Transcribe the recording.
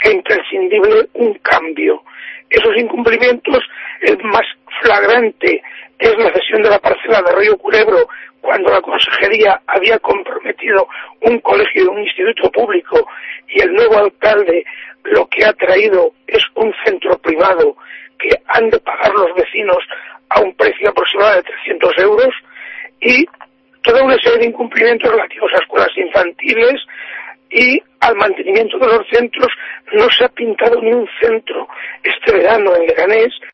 e imprescindible un cambio. Esos incumplimientos, el más flagrante es la cesión de la parcela de Río Culebro, cuando la consejería había comprometido un colegio y un instituto público, y el nuevo alcalde lo que ha traído es un centro privado que han de pagar los vecinos a un precio aproximado de 300 euros, y toda una serie de incumplimientos relativos a escuelas infantiles y al mantenimiento de los centros. No se ha pintado ni un centro este verano en Leganés.